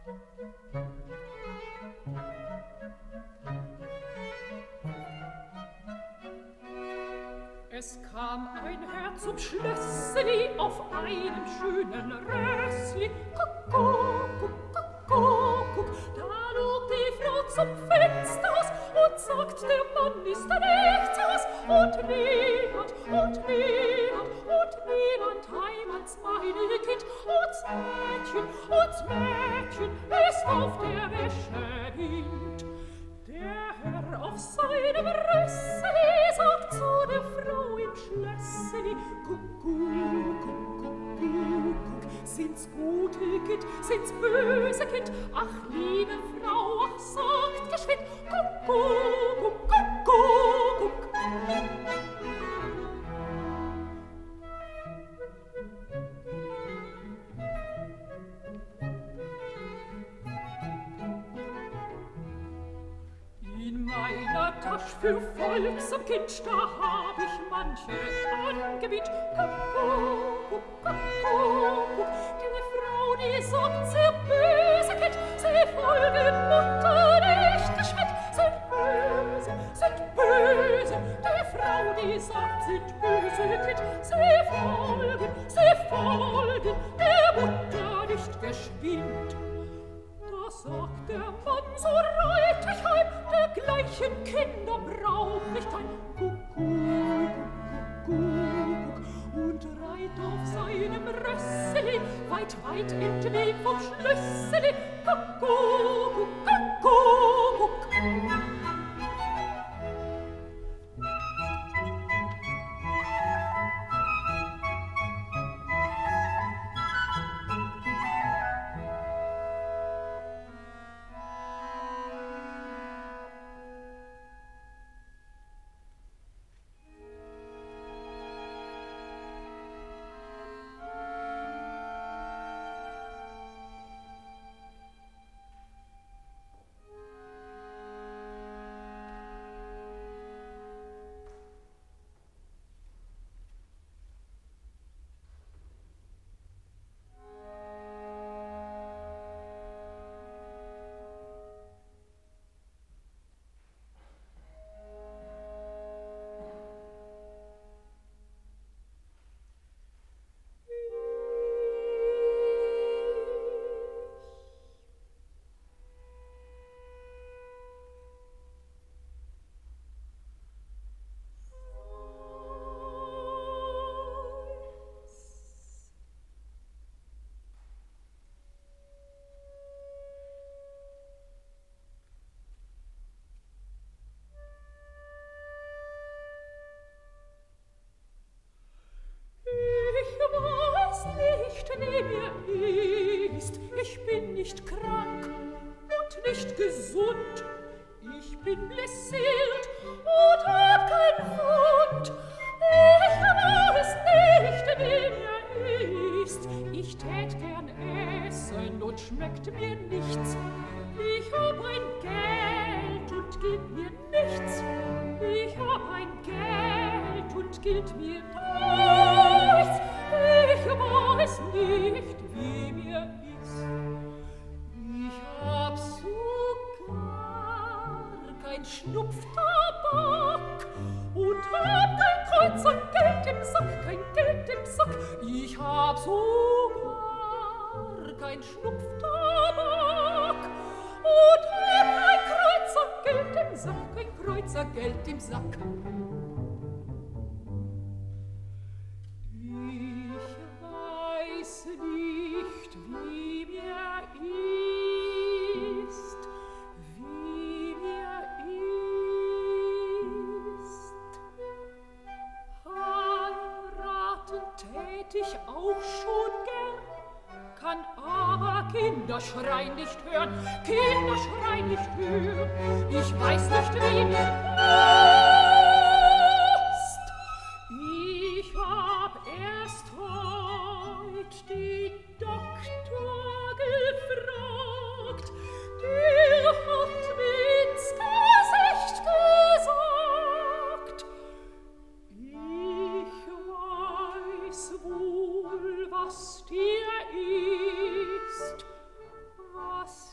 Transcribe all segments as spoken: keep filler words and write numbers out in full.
Es kam ein Herr zum Schlössli auf einem schönen Rössli. Kuckuck, kuckuck, da log die Frau zum Fenster aus und sagt, der Mann ist nichts aus. Und niemand, und niemand, und niemand heimats meine Kind. Und Mädchen, und Mädchen ist auf der Wäsche liegt. Der Herr auf seinem Rössli sagt zu der Frau im Schlössli: Kuckuck, kuckuck, kuckuck, sind's gute Kind, sind's böse Kind? Ach, liebe Frau, ach, sagt geschwind: Kuckuck, kuckuck, kuckuck. In meiner Tasch für Volksam Kind, da hab ich manche Angebot. Kuckuck, kuckuck, die Frau, die sagt, sehr böse Kind, sie folgen Mutter nicht geschwind. Sind böse, sind böse, die Frau, die sagt, sind böse Kind, sie folgen, sie folgen der Mutter nicht geschwind. Da sagt der Mann, so reit ich heim, dergleichen Kinder brauch ich kein. Kuckuck, kuckuck, und reit auf seinem Rössli weit, weit entweg vom Schlössli. Kuckuck, kuckuck. Wie mir ist, ich bin nicht krank und nicht gesund. Ich bin blessiert und hab kein Wund. Ich weiß nicht, wie mir ist. Ich tät gern essen und schmeckt mir nichts. Ich hab ein Geld und gibt mir nichts. Ich hab ein Geld und gilt mir nichts. Ich weiß nicht, wie mir ist. Ich hab sogar kein Schnupftabak und hab kein Kreuz an Geld im Sack, kein Geld im Sack. Ich hab sogar kein Schnupftabak und hab kein Kreuz an Geld im Sack, kein Kreuz an Geld im Sack. Nicht, wie mir ist, wie mir ist. Heiraten tät ich auch schon gern, kann aber Kinder schreien nicht hören, Kinder schreien nicht hören. Ich weiß nicht, wie mir ist. Ich hab erst heut die Doktor gefragt, der hat mir's Gesicht gesagt. Ich weiß wohl, was dir ist, was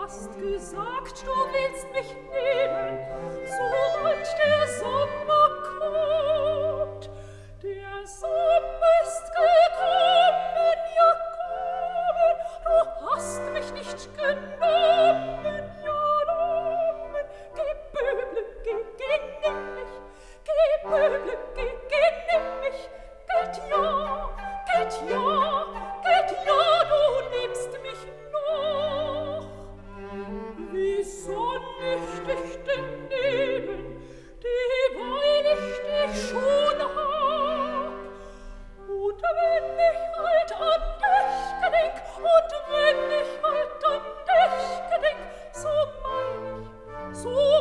hast gesagt, du willst mich nehmen, sobald der Sommer kommt. Der Sommer ist gekommen, ja kommen, du hast mich nicht genommen, ja genommen. Geh, Böble, geh, geh, nimm mich, geh, Böble, geh, geh, nimm mich. Geht ja, geht ja, geht ja, du nimmst mich noch. Wie soll ich dich denn nehmen, dieweil ich dich schon hab? Und wenn ich halt an dich gedenk, und wenn ich halt an dich gedenk, so mein ich, so